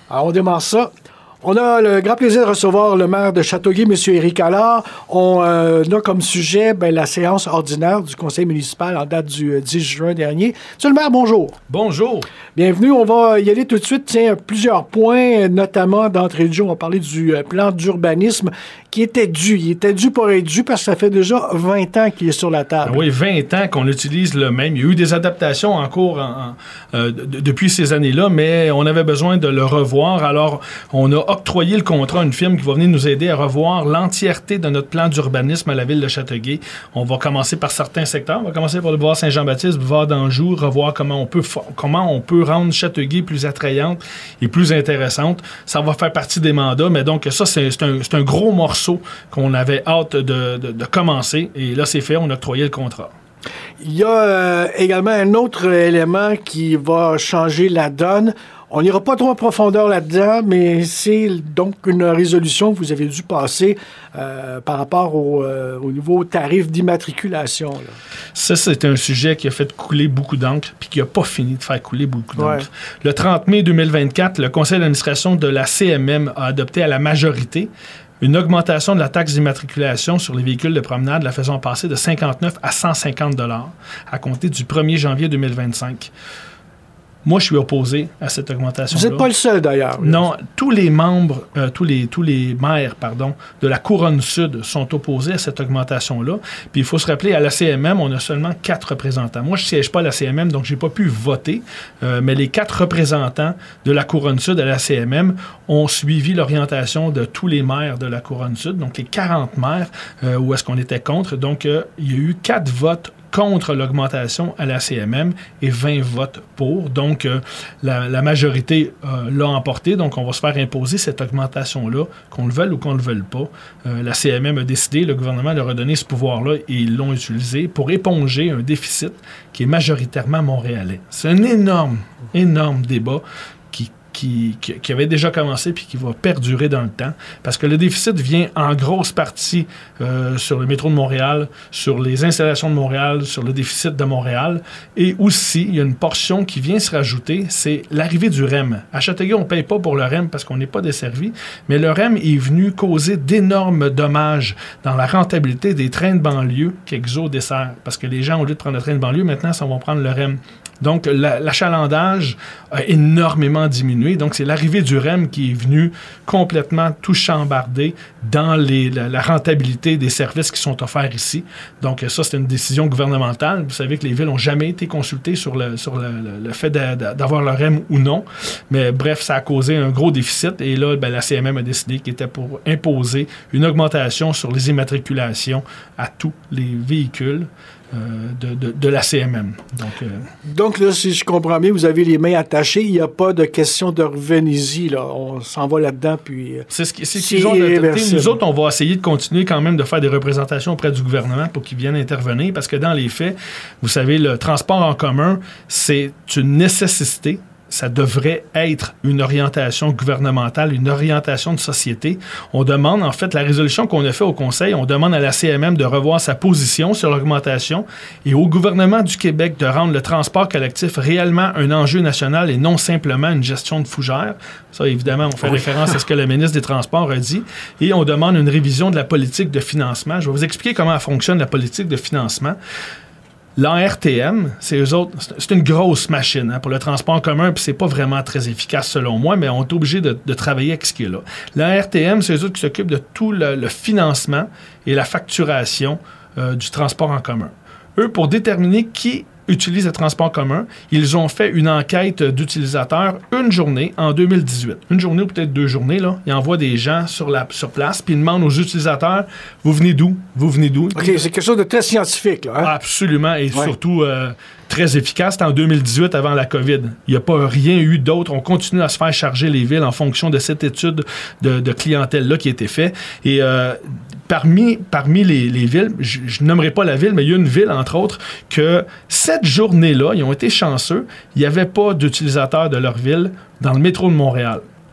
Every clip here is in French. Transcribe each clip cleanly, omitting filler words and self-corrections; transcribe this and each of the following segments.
Alors, on démarre ça. On a le grand plaisir de recevoir le maire de Châteauguay, M. Éric Allard. On a comme sujet la séance ordinaire du conseil municipal en date du 10 juin dernier. Monsieur le maire, bonjour. Bonjour. Bienvenue. On va y aller tout de suite. Tiens, plusieurs points, notamment d'entrée de jeu. On va parler du plan d'urbanisme qui était dû. Il était dû pour être dû parce que ça fait déjà 20 ans qu'il est sur la table. Oui, 20 ans qu'on utilise le même. Il y a eu des adaptations en cours depuis ces années-là, mais on avait besoin de le revoir. Alors, on a octroyé le contrat à une firme qui va venir nous aider à revoir l'entièreté de notre plan d'urbanisme à la ville de Châteauguay. On va commencer par certains secteurs. On va commencer par le boulevard Saint-Jean-Baptiste, le boulevard d'Anjou, revoir comment on peut rendre Châteauguay plus attrayante et plus intéressante. Ça va faire partie des mandats, mais donc ça, c'est un gros morceau qu'on avait hâte de commencer. Et là, c'est fait, on a octroyé le contrat. Il y a également un autre élément qui va changer la donne. On n'ira pas trop en profondeur là-dedans, mais c'est donc une résolution que vous avez dû passer par rapport au nouveau tarif d'immatriculation. Là. Ça, c'est un sujet qui a fait couler beaucoup d'encre puis qui n'a pas fini de faire couler beaucoup d'encre. Ouais. Le 30 mai 2024, le conseil d'administration de la CMM a adopté à la majorité une augmentation de la taxe d'immatriculation sur les véhicules de promenade, la faisant passer de 59 à 150 $ à compter du 1er janvier 2025. Moi, je suis opposé à cette augmentation-là. Vous n'êtes pas le seul, d'ailleurs. Non, tous les membres, tous les maires, de la Couronne Sud sont opposés à cette augmentation-là. Puis il faut se rappeler, à la CMM, on a seulement 4 représentants. Moi, je ne siège pas à la CMM, donc je n'ai pas pu voter. Mais les 4 représentants de la Couronne Sud à la CMM ont suivi l'orientation de tous les maires de la Couronne Sud, donc les 40 maires, où est-ce qu'on était contre. Donc, il y a eu 4 votes contre l'augmentation à la CMM et 20 votes pour. Donc, la majorité l'a emporté. Donc, on va se faire imposer cette augmentation-là, qu'on le veuille ou qu'on ne le veuille pas. La CMM a décidé, le gouvernement leur a donné ce pouvoir-là et ils l'ont utilisé pour éponger un déficit qui est majoritairement montréalais. C'est un énorme débat qui avait déjà commencé puis qui va perdurer dans le temps. Parce que le déficit vient en grosse partie sur le métro de Montréal, sur les installations de Montréal, sur le déficit de Montréal. Et aussi, il y a une portion qui vient se rajouter, c'est l'arrivée du REM. À Châteauguay, on ne paye pas pour le REM parce qu'on n'est pas desservi, mais le REM est venu causer d'énormes dommages dans la rentabilité des trains de banlieue qu'Exo dessert. Parce que les gens, au lieu de prendre le train de banlieue, maintenant, ça vont prendre le REM. Donc, l'achalandage a énormément diminué. Donc, c'est l'arrivée du REM qui est venu complètement tout chambarder dans la rentabilité des services qui sont offerts ici. Donc, ça, c'est une décision gouvernementale. Vous savez que les villes n'ont jamais été consultées sur le fait d'avoir le REM ou non. Mais bref, ça a causé un gros déficit. Et là, la CMM a décidé qu'il était pour imposer une augmentation sur les immatriculations à tous les véhicules de la CMM. Donc là, si je comprends bien, vous avez les mains attachées. Il n'y a pas de question de revenez-y. Là. On s'en va là-dedans. Puis, c'est qu'ils ont adopté. Nous autres, on va essayer de continuer quand même de faire des représentations auprès du gouvernement pour qu'ils viennent intervenir parce que dans les faits, vous savez, le transport en commun, c'est une nécessité. Ça devrait être une orientation gouvernementale, une orientation de société. On demande, en fait, la résolution qu'on a faite au Conseil, on demande à la CMM de revoir sa position sur l'augmentation et au gouvernement du Québec de rendre le transport collectif réellement un enjeu national et non simplement une gestion de fougère. Ça, évidemment, on fait référence à ce que le ministre des Transports a dit. Et on demande une révision de la politique de financement. Je vais vous expliquer comment fonctionne la politique de financement. L'ARTM, c'est eux autres, c'est une grosse machine pour le transport en commun, puis c'est pas vraiment très efficace selon moi, mais on est obligé de travailler avec ce qui est là. L'ARTM, c'est eux autres qui s'occupent de tout le financement et la facturation du transport en commun. Eux, pour déterminer qui utilise le transport commun, ils ont fait une enquête d'utilisateurs une journée en 2018. Une journée ou peut-être 2 journées, là. Ils envoient des gens sur place, puis ils demandent aux utilisateurs « Vous venez d'où? Vous venez d'où? » OK, c'est quelque chose de très scientifique, là. Hein? Absolument, et surtout très efficace. C'était en 2018, avant la COVID. Il n'y a pas rien eu d'autre. On continue à se faire charger les villes en fonction de cette étude de clientèle-là qui a été faite. Et parmi les villes, je nommerai pas la ville, mais il y a une ville, entre autres, que cette journée-là, ils ont été chanceux, il n'y avait pas d'utilisateurs de leur ville dans le métro de Montréal.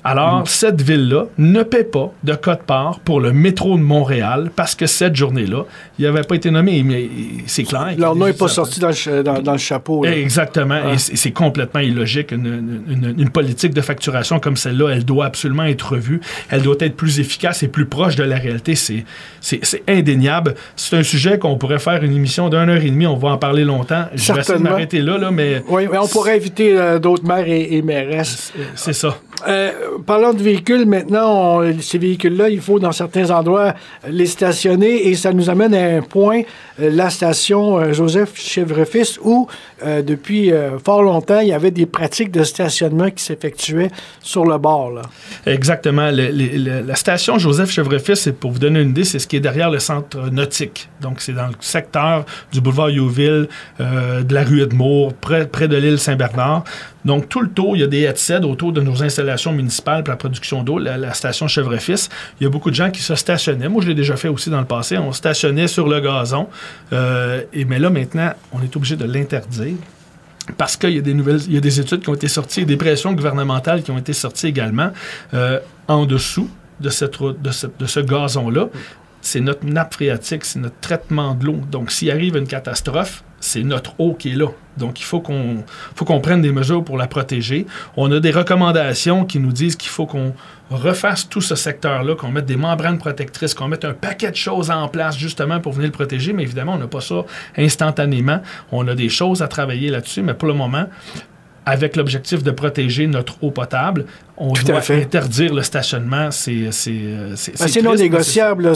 Alors, cette ville-là ne paie pas de quote-part pour le métro de Montréal parce que cette journée-là, il n'avait pas été nommé, mais c'est clair. Leur nom n'est pas sorti dans le chapeau. Là. Exactement, et c'est complètement illogique. Une politique de facturation comme celle-là, elle doit absolument être revue. Elle doit être plus efficace et plus proche de la réalité. C'est indéniable. C'est un sujet qu'on pourrait faire une émission d'1h30. On va en parler longtemps. Je vais essayer de m'arrêter là, mais... Oui, on pourrait inviter d'autres maires et mairesses. C'est ça. Parlons de véhicules, maintenant, ces véhicules-là, il faut dans certains endroits les stationner et ça nous amène à un point, la station Joseph Chèvrefils, où depuis fort longtemps, il y avait des pratiques de stationnement qui s'effectuaient sur le bord. Là. Exactement. La station Joseph Chèvrefils, c'est pour vous donner une idée, c'est ce qui est derrière le centre nautique. Donc, c'est dans le secteur du boulevard Youville, de la rue Edmour, près de l'île Saint-Bernard. Donc, tout le tour, il y a des headsets autour de nos installations municipales pour la production d'eau, la station Chèvrefils. Il y a beaucoup de gens qui se stationnaient. Moi, je l'ai déjà fait aussi dans le passé. On stationnait sur le gazon. Mais là, maintenant, on est obligé de l'interdire parce qu'il y a des études qui ont été sorties, des pressions gouvernementales qui ont été sorties également en dessous de ce gazon-là. C'est notre nappe phréatique, c'est notre traitement de l'eau. Donc, s'il arrive une catastrophe, c'est notre eau qui est là. Donc, il faut qu'on prenne des mesures pour la protéger. On a des recommandations qui nous disent qu'il faut qu'on refasse tout ce secteur-là, qu'on mette des membranes protectrices, qu'on mette un paquet de choses en place justement pour venir le protéger. Mais évidemment, on n'a pas ça instantanément. On a des choses à travailler là-dessus, mais pour le moment, avec l'objectif de protéger notre eau potable, on doit interdire le stationnement. C'est non négociable.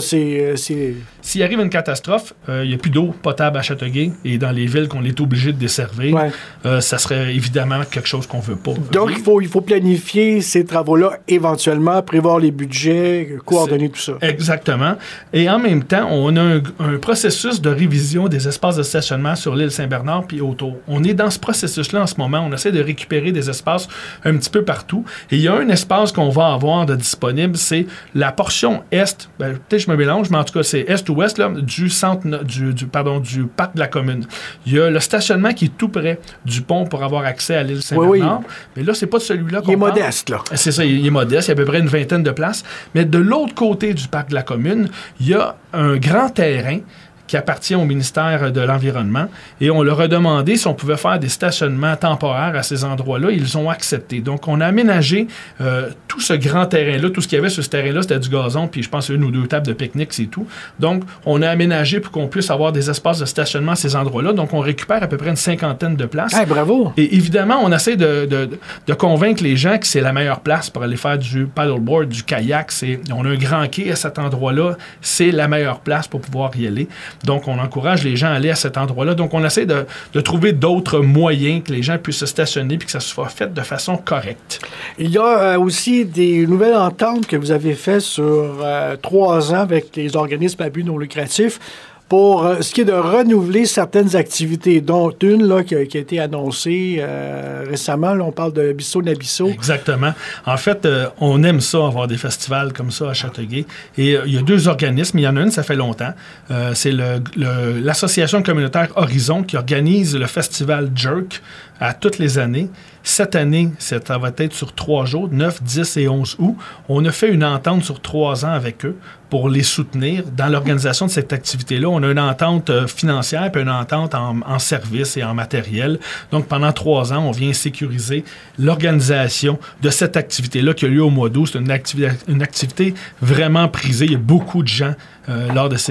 S'il arrive une catastrophe, il n'y a plus d'eau potable à Châteauguay et dans les villes qu'on est obligé de desservir, ça serait évidemment quelque chose qu'on ne veut pas. Donc, il faut planifier ces travaux-là éventuellement, prévoir les budgets, coordonner tout ça. Exactement. Et en même temps, on a un processus de révision des espaces de stationnement sur l'île Saint-Bernard puis autour. On est dans ce processus-là en ce moment. On essaie de récupérer des espaces un petit peu partout. Et il y a un espace qu'on va avoir de disponible, c'est la portion est, peut-être je me mélange, mais en tout cas c'est est ou ouest là, du centre du parc de la commune. Il y a le stationnement qui est tout près du pont pour avoir accès à l'île Saint-Bernard. Oui. Mais là, c'est pas de celui-là qu'on parle. Il est modeste, là. C'est ça, il est modeste. Il y a à peu près une vingtaine de places. Mais de l'autre côté du parc de la commune, il y a un grand terrain qui appartient au ministère de l'Environnement. Et on leur a demandé si on pouvait faire des stationnements temporaires à ces endroits-là. Ils ont accepté. Donc, on a aménagé tout ce grand terrain-là. Tout ce qu'il y avait sur ce terrain-là, c'était du gazon, puis je pense une ou deux tables de pique-nique, c'est tout. Donc, on a aménagé pour qu'on puisse avoir des espaces de stationnement à ces endroits-là. Donc, on récupère à peu près une cinquantaine de places. Hey, bravo! Et évidemment, on essaie de convaincre les gens que c'est la meilleure place pour aller faire du paddleboard, du kayak. On a un grand quai à cet endroit-là. C'est la meilleure place pour pouvoir y aller. Donc, on encourage les gens à aller à cet endroit-là. Donc, on essaie de trouver d'autres moyens que les gens puissent se stationner puis que ça soit fait de façon correcte. Il y a aussi des nouvelles ententes que vous avez faites sur 3 ans avec les organismes à but non lucratif pour ce qui est de renouveler certaines activités, dont une là, qui a été annoncée récemment. Là, on parle de Bisso Nabisso. Exactement. En fait, on aime ça, avoir des festivals comme ça à Châteauguay. Et il y a 2 organismes. Il y en a une, ça fait longtemps. C'est l'association communautaire Horizon qui organise le festival Jerk à toutes les années. Cette année, ça va être sur 3 jours, 9, 10 et 11 août. On a fait une entente sur 3 ans avec eux pour les soutenir dans l'organisation de cette activité-là. On a une entente financière puis une entente en services et en matériel. Donc, pendant 3 ans, on vient sécuriser l'organisation de cette activité-là qui a lieu au mois d'août. C'est une activité vraiment prisée. Il y a beaucoup de gens lors de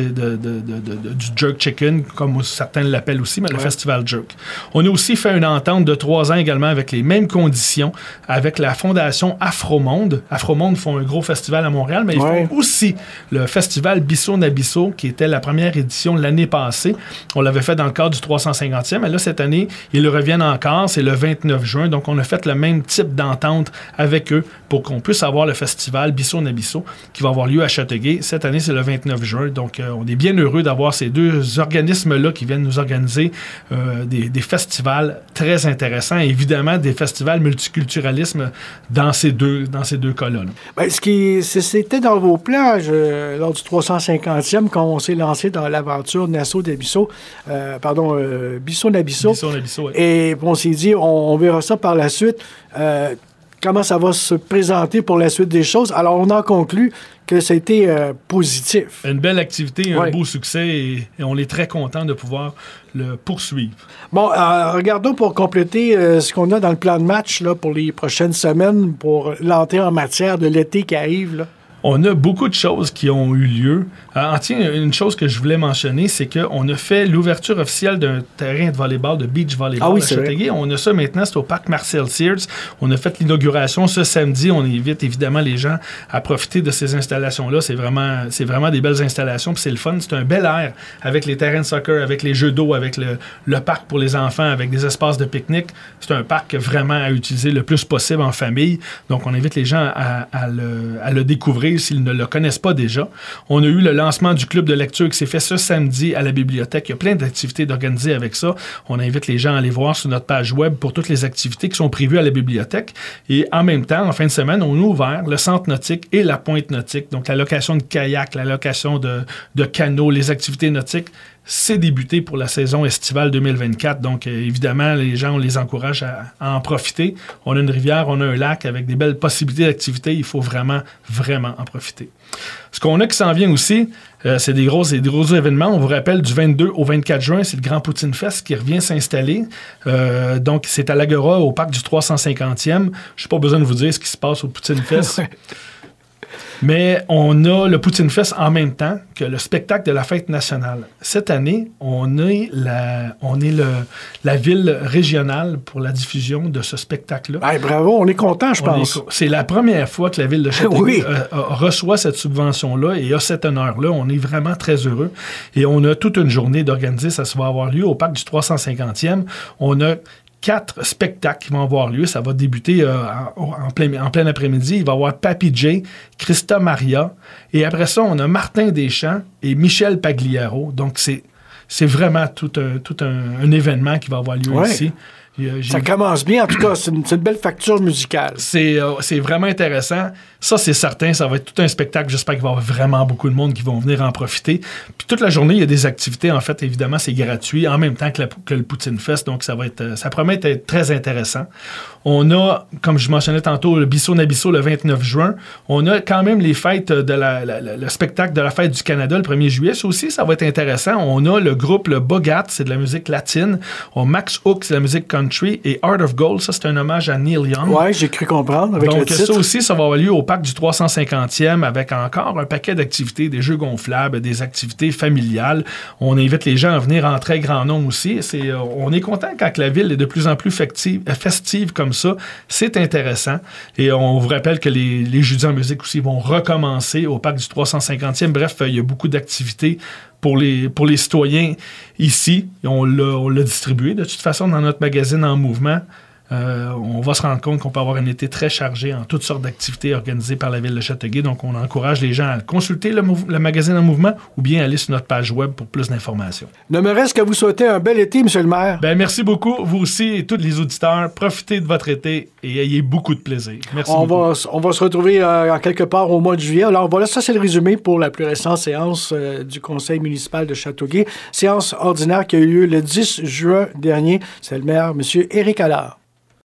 du Jerk Chicken, comme certains l'appellent aussi, mais le Festival Jerk. On a aussi fait une entente de 3 ans également avec les mêmes conditions avec la fondation Afromonde. Afromonde font un gros festival à Montréal, mais ils font aussi le festival Bisso Nabisso, qui était la première édition l'année passée. On l'avait fait dans le cadre du 350e, et là, cette année, ils reviennent encore, c'est le 29 juin, donc on a fait le même type d'entente avec eux pour qu'on puisse avoir le festival Bisso Nabisso qui va avoir lieu à Châteauguay. Cette année, c'est le 29 juin, donc on est bien heureux d'avoir ces 2 organismes-là qui viennent nous organiser des festivals très intéressants, et évidemment des festivals multiculturalisme dans ces deux cas-là. Bien, c'était dans vos plans lors du 350e, quand on s'est lancé dans l'aventure Bisso Nabisso. Bisso Nabisso, oui. Et on s'est dit, on verra ça par la suite. comment ça va se présenter pour la suite des choses. Alors, on en conclut que ça a été positif. Une belle activité, un beau succès et on est très content de pouvoir le poursuivre. Bon, regardons pour compléter ce qu'on a dans le plan de match là, pour les prochaines semaines, pour l'entrée en matière de l'été qui arrive, là. On a beaucoup de choses qui ont eu lieu. Tiens, une chose que je voulais mentionner, c'est qu'on a fait l'ouverture officielle d'un terrain de volleyball, de beach volleyball à Châteauguay. On a ça maintenant, c'est au parc Marcel Sears. On a fait l'inauguration ce samedi. On invite évidemment les gens à profiter de ces installations-là. C'est vraiment des belles installations, puis c'est le fun. C'est un bel air avec les terrains de soccer, avec les jeux d'eau, avec le parc pour les enfants, avec des espaces de pique-nique. C'est un parc vraiment à utiliser le plus possible en famille. Donc, on invite les gens à le découvrir s'ils ne le connaissent pas déjà. On a eu le lancement du club de lecture qui s'est fait ce samedi à la bibliothèque. Il y a plein d'activités d'organiser avec ça. On invite les gens à aller voir sur notre page web pour toutes les activités qui sont prévues à la bibliothèque. Et en même temps, en fin de semaine, on a ouvert le centre nautique et la pointe nautique. Donc, la location de kayak, la location de canots, les activités nautiques. C'est débuté pour la saison estivale 2024. Donc, évidemment, les gens, on les encourage à en profiter. On a une rivière, on a un lac avec des belles possibilités d'activités. Il faut vraiment, vraiment en profiter. Ce qu'on a qui s'en vient aussi, c'est des gros événements. On vous rappelle, du 22 au 24 juin, c'est le Grand Poutine Fest qui revient s'installer. Donc, c'est à l'Agora, au parc du 350e. Je n'ai pas besoin de vous dire ce qui se passe au Poutine Fest. Mais on a le Poutine Fest en même temps que le spectacle de la fête nationale. Cette année, on est la ville régionale pour la diffusion de ce spectacle-là. Hey, bravo, on est content, je pense. C'est la première fois que la ville de Châteauguay reçoit cette subvention-là et a cet honneur-là. On est vraiment très heureux. Et on a toute une journée d'organiser. Ça va avoir lieu au parc du 350e. On a 4 spectacles qui vont avoir lieu. Ça va débuter en plein après-midi. Il va y avoir Papy J, Christa Maria. Et après ça, on a Martin Deschamps et Michel Pagliaro. Donc, c'est vraiment tout un événement qui va avoir lieu ici. Ça commence bien, en tout cas. C'est une belle facture musicale. C'est vraiment intéressant. Ça, c'est certain. Ça va être tout un spectacle. J'espère qu'il va y avoir vraiment beaucoup de monde qui vont venir en profiter. Puis toute la journée, il y a des activités. En fait, évidemment, c'est gratuit en même temps que le Poutine Fest. Donc, ça promet d'être très intéressant. On a, comme je mentionnais tantôt, le Bissau Nabisso le 29 juin. On a quand même les fêtes le spectacle de la fête du Canada le 1er juillet. Ça aussi, ça va être intéressant. On a le groupe Le Bogat, c'est de la musique latine. On a Max Hook, c'est de la musique country. Et Heart of Gold, ça, c'est un hommage à Neil Young. Oui, j'ai cru comprendre avec le titre. Donc, ça aussi, ça va avoir lieu au parc du 350e avec encore un paquet d'activités, des jeux gonflables, des activités familiales. On invite les gens à venir en très grand nombre aussi. On est content quand la ville est de plus en plus festive comme ça. C'est intéressant. Et on vous rappelle que les jeudis en musique aussi vont recommencer au parc du 350e. Bref, il y a beaucoup d'activités pour les citoyens ici. On l'a distribué de toute façon dans notre magazine En Mouvement. On va se rendre compte qu'on peut avoir un été très chargé en toutes sortes d'activités organisées par la Ville de Châteauguay. Donc, on encourage les gens à consulter le magazine En Mouvement ou bien aller sur notre page web pour plus d'informations. Ne me reste qu'à vous souhaiter un bel été, M. le maire. Merci beaucoup. Vous aussi et tous les auditeurs, profitez de votre été et ayez beaucoup de plaisir. Merci beaucoup. On va se retrouver en quelque part au mois de juillet. Alors, voilà, ça, c'est le résumé pour la plus récente séance du Conseil municipal de Châteauguay. Séance ordinaire qui a eu lieu le 10 juin dernier. C'est le maire, M. Éric Allard.